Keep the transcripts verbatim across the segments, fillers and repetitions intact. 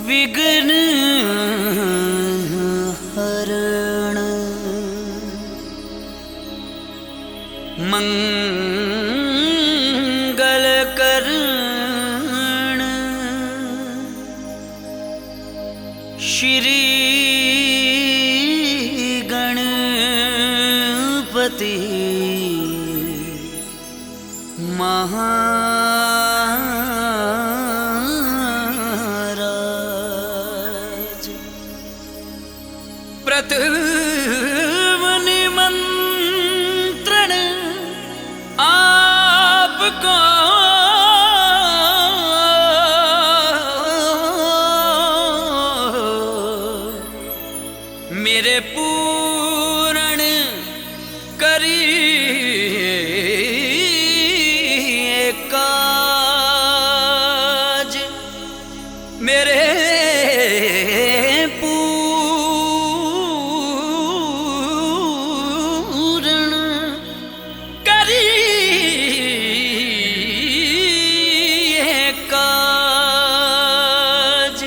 विघ्न हरण मंगल करण श्री गणपति महाराज। प्रथम निमंत्रण आपको मेरे पूर्ण करिए काज, मेरे पूर्ण करिए काज।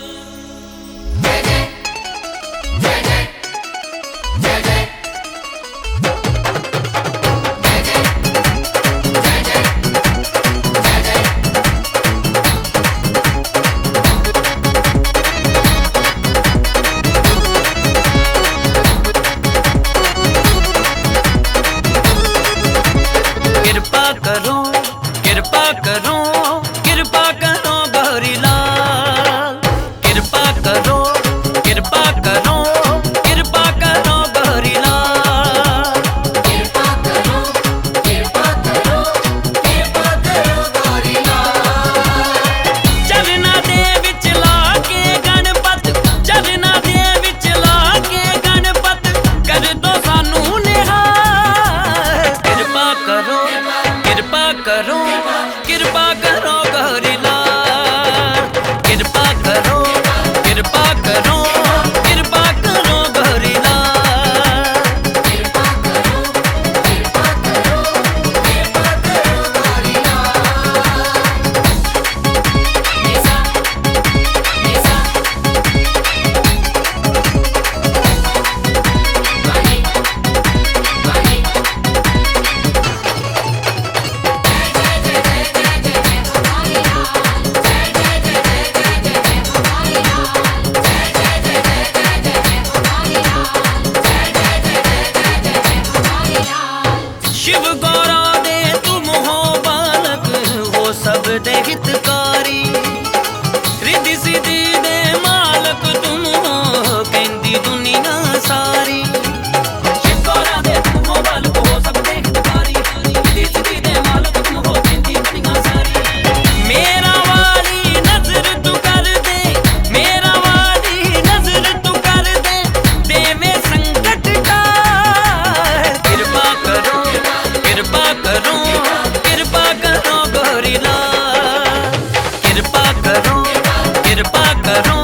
कृपा करो कृपा करो कृपा करो गौरी लाल, कृपा करो कृपा करो कृपा करो गौरी लाल, कृपा करो कृपा करो कृपा करो गौरी लाल। चरना दे विच लाके गणपत, चरना दे विच लाके गणपत कर दो सानू निहाल। कृपा करो कृपा करो कृपा करो गौरी लाल, कृपा करो कृपा करो कृपा करो गौरी लाल। कृपा करो कृपा करो कृपा करो गौरी लाल। निसा निसा वाणी वाणी शिव गौरा दे तुम हो बालक, हो सब दे हितकारी। रिद्धि सिद्धि दे मालक तुम हो, कहंदी दुनिया सारी। शिव गौरा दे तुम हो बालक, हो सब दे हितकारी। रिद्धि सिद्धि दे मालक तुम हो, कहंदी दुनिया सारी। मेरा वाली नजर तू कर दे, मेरा वाली नजर तू कर दे, दे में संकट टाल। कृपा करो कृपा करो कृपा करो गौरी लाल, कृपा करो कृपा करो